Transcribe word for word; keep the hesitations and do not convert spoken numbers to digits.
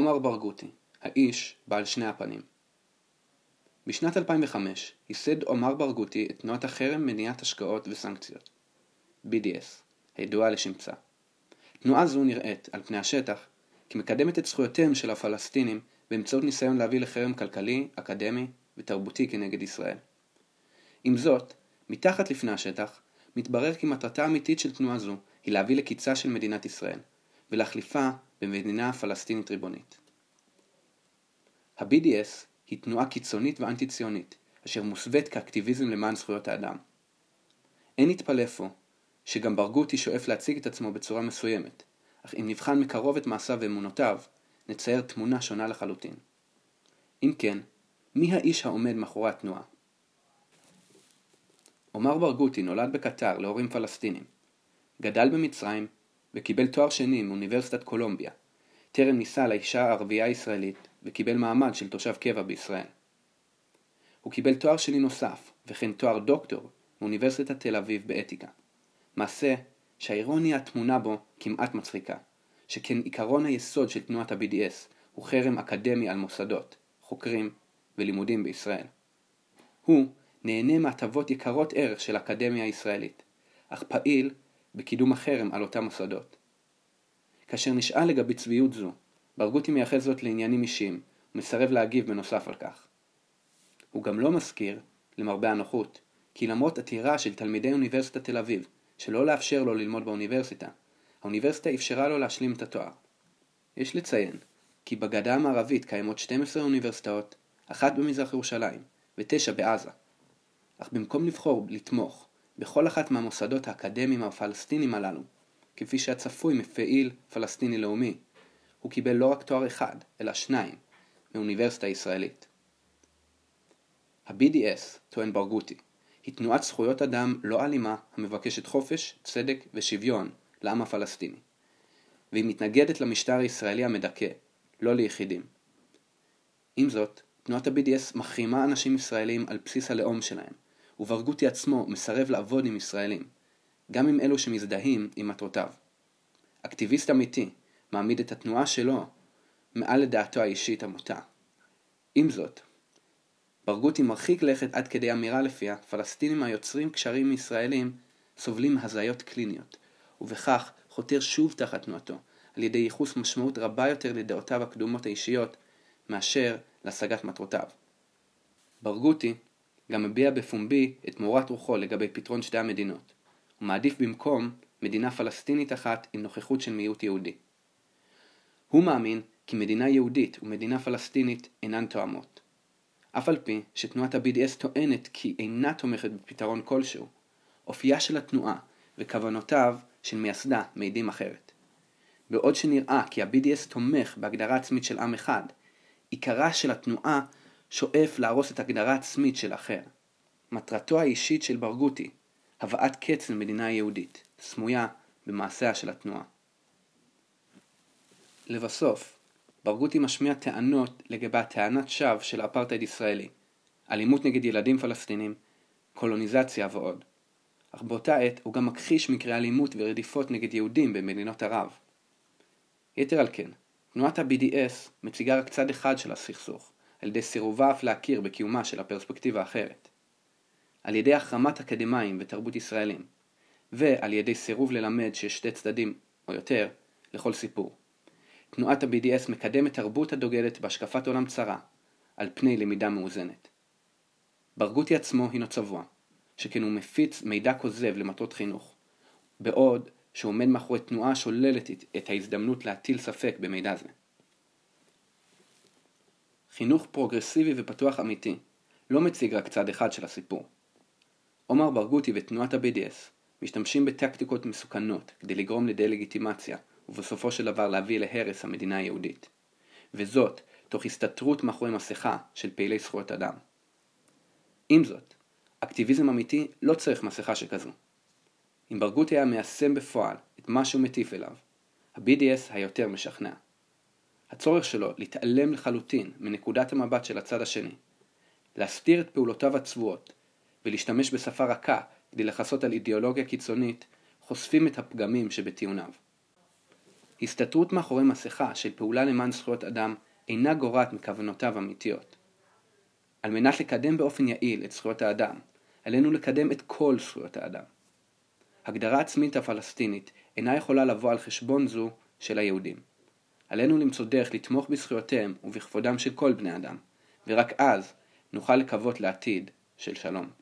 עומר ברגותי, האיש בעל שני הפנים. בשנת אלפיים וחמש ייסד עומר ברגותי את תנועת החרם מניעת השקעות וסנקציות, בי די אס, הידועה לשמצה. תנועה זו נראית על פני השטח כמקדמת את זכויותיהם של הפלסטינים באמצעות ניסיון להביא לחרם כלכלי, אקדמי ותרבותי כנגד ישראל. עם זאת, מתחת לפני השטח מתברר כי מטרתה האמיתית של תנועה זו היא להביא לקיצה של מדינת ישראל ולהחליפה במדינה פלסטינית ריבונית. ה-בי די אס היא תנועה קיצונית ואנטי-ציונית, אשר מוסווית כאקטיביזם למען זכויות האדם. אין נתפלא פה שגם ברגותי שואף להציג את עצמו בצורה מסוימת, אך אם נבחן מקרוב את מעשיו ואמונותיו, נצייר תמונה שונה לחלוטין. אם כן, מי האיש העומד מאחורי התנועה? עומר ברגותי נולד בקטר להורים פלסטינים, גדל במצרים וקיבל תואר שני מאוניברסיטת קולומביה, טרם נישא לאישה ערבייה ישראלית וקיבל מעמד של תושב קבע בישראל. הוא קיבל תואר שני נוסף וכן תואר דוקטור מאוניברסיטת תל אביב באתיקה, מעשה שהאירוניה התמונה בו כמעט מצחיקה, שכן עיקרון היסוד של תנועת ה-בי די אס הוא חרם אקדמי על מוסדות, חוקרים ולימודים בישראל. הוא נהנה מהטבות יקרות ערך של האקדמיה הישראלית, אך פעיל בקידום החרם על אותם מוסדות. כאשר נשאל לגבי צביעות זו, ברגותי מייחס זאת לעניינים אישיים ומסרב להגיב בנוסף על כך. הוא גם לא מזכיר, למרבה הנוחות, כי למרות עתירה של תלמידי אוניברסיטת תל אביב שלא לאפשר לו ללמוד באוניברסיטה, האוניברסיטה אפשרה לו להשלים את התואר. יש לציין כי בגדה המערבית קיימות שתים עשרה אוניברסיטאות, אחת במזרח ירושלים ותשע בעזה. אך במקום לבחור לתמוך בכל אחת מהמוסדות האקדמיים הפלסטינים הללו, כפי שהצפוי מפעיל פלסטיני לאומי, הוא קיבל לא רק תואר אחד, אלא שניים, מאוניברסיטה ישראלית. ה-בי די אס, טוען ברגותי, היא תנועת זכויות אדם לא אלימה המבקשת חופש, צדק ושוויון לעם הפלסטיני, והיא מתנגדת למשטר הישראלי המדכא, לא ליחידים. עם זאת, תנועת ה-בי די אס מחרימה אנשים ישראלים על בסיס הלאום שלהם, וברגותי עצמו מסרב לעבוד עם ישראלים, גם עם אלו שמזדהים עם מטרותיו. אקטיביסט אמיתי מעמיד את התנועה שלו מעל לדעתו האישית המוטה. עם זאת, ברגותי מרחיק לכת עד כדי אמירה לפיה פלסטינים היוצרים קשרים ישראלים סובלים מהזיות קליניות, ובכך חותר שוב תחת תנועתו, על ידי ייחוס משמעות רבה יותר לדעותיו הקדומות האישיות מאשר להשגת מטרותיו. ברגותי גם מביע בפומבי את מורת רוחו לגבי פתרון שתי המדינות. הוא מעדיף במקום מדינה פלסטינית אחת עם נוכחות של מיעוט יהודי. הוא מאמין כי מדינה יהודית ומדינה פלסטינית אינן תואמות. אף על פי שתנועת ה-בי די אס טוענת כי אינה תומכת בפתרון כלשהו, אופייה של התנועה וכוונותיו של מייסדה מעידים אחרת. בעוד שנראה כי ה-בי די אס תומך בהגדרה עצמית של עם אחד, עיקרה של התנועה שואף להרוס את הגדרה עצמית של אחר. מטרתו האישית של ברגותי, הבאת קץ למדינה יהודית, סמויה במעשיה של התנועה. לבסוף, ברגותי משמיע טענות לגבי טענת שווא של אפרטהייד ישראלי, אלימות נגד ילדים פלסטינים, קולוניזציה ועוד. אך באותה עת הוא גם מכחיש מקרי אלימות ורדיפות נגד יהודים במדינות ערב. יתר על כן, תנועת ה-בי די אס מציגה רק צד אחד של הסכסוך, על ידי סירובה אף להכיר בקיומה של הפרספקטיבה האחרת. על ידי החרמת אקדמיים ותרבות ישראלים, ועל ידי סירוב ללמד שיש שתי צדדים, או יותר, לכל סיפור. תנועת ה-בי די אס מקדמת תרבות הדוגלת בהשקפת עולם צרה, על פני למידה מאוזנת. ברגותי עצמו הינו צבוע, שכן הוא מפיץ מידע כוזב למטרות חינוך, בעוד שהוא עומד מאחורי תנועה שוללת את ההזדמנות להטיל ספק במידע זה. חינוך פרוגרסיבי ופתוח אמיתי לא מציג רק צד אחד של הסיפור. עומר ברגותי ותנועת ה-בי די אס משתמשים בטקטיקות מסוכנות כדי לגרום לדה-לגיטימציה ובסופו של דבר להביא להרס המדינה היהודית, וזאת תוך הסתתרות מאחורי מסכה של פעילי זכויות אדם. עם זאת, אקטיביזם אמיתי לא צריך מסכה שכזו. אם ברגותי היה מיישם בפועל את מה שהוא מטיף אליו, ה-בי די אס היותר משכנע. הצורך שלו להתעלם לחלוטין מנקודת המבט של הצד השני, להסתיר את פעולותיו הצבועות ולהשתמש בשפה רכה כדי לחסות על אידיאולוגיה קיצונית, חושפים את הפגמים שבטיעוניו. הסתתרות מאחורי מסכה של פעולה למען זכויות אדם אינה גורעת מכוונותיו אמיתיות. על מנת לקדם באופן יעיל את זכויות האדם, עלינו לקדם את כל זכויות האדם. הגדרה עצמית הפלסטינית אינה יכולה לבוא על חשבון זו של היהודים. עלינו למצוא דרך לתמוך בזכויותיהם ובכבודם של כל בני אדם, ורק אז נוכל לקוות לעתיד של שלום.